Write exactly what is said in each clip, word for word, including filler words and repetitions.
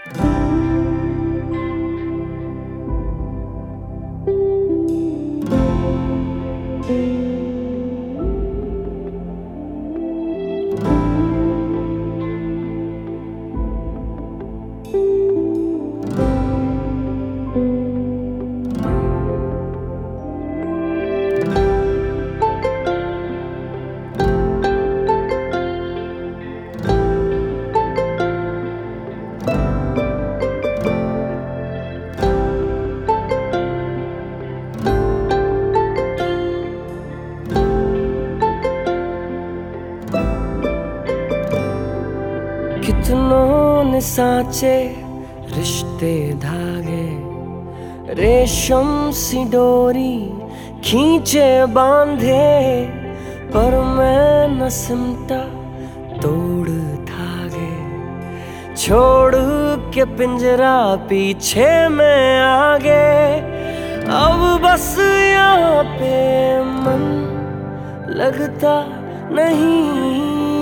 कितनों ने सांचे रिश्ते धागे, रेशम सी डोरी खींचे बांधे, पर मैं न सिमटा तोड़ धागे। छोड़ के पिंजरा पीछे मैं आगे, अब बस यहाँ पे मन लगता नहीं।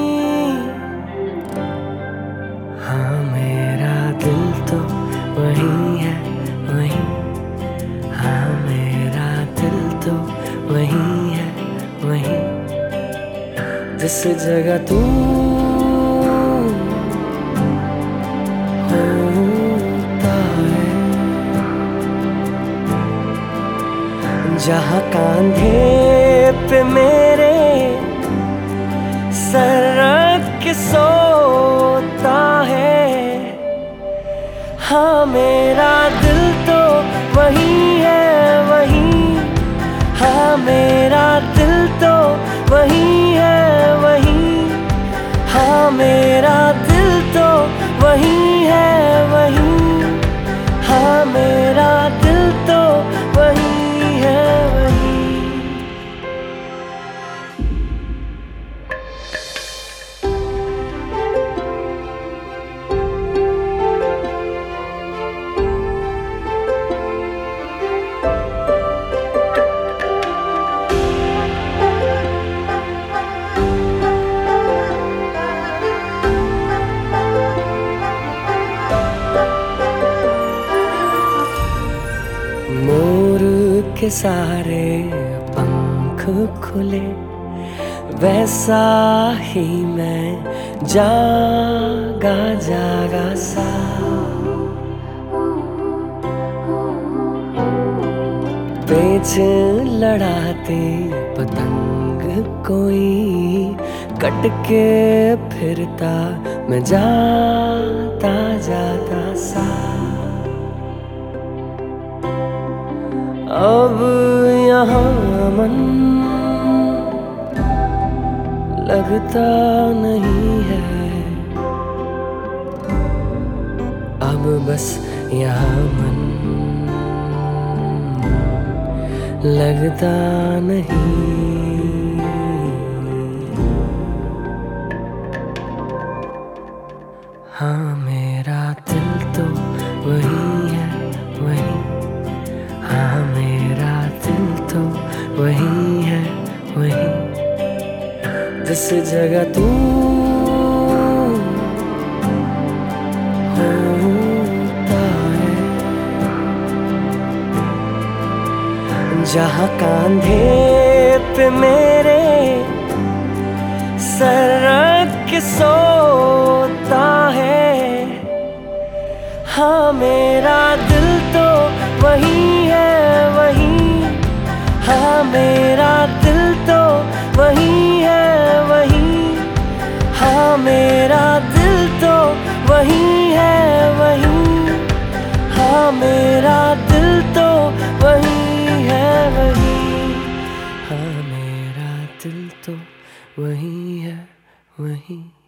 हाँ मेरा दिल तो वही है वही, हाँ मेरा दिल तो वही है वही, जिस जगह तू होता है, जहाँ कांधे पे मेरे सर रख के सोता है। हाँ मेरा दिल तो वही है वही, हाँ मेरा दिल तो वही है वही, हाँ मेरा दिल तो वही है वही, हाँ मेरा दिल तो वही है वही। मोर के सारे पंख खुले, वैसा ही मैं जागा जागा सा। पेच लड़ाते पतंग कोई कट के फिरता, मैं जाता जाता सा। अब यहाँ मन लगता नहीं है, अब बस यहाँ मन लगता नहीं। हाँ मेरा दिल तो वही है वही, हाँ मेरा दिल तो वही है वही, जिस जगह तू होता है, जहाँ कांधे पे मेरे सर रख के सोता है। हाँ मेरा दिल तो वही है वही, हाँ मेरा दिल तो वही है वही, हाँ मेरा दिल तो वही है वही, हाँ मेरा दिल तो वही है वही, हाँ मेरा दिल तो वही है वही।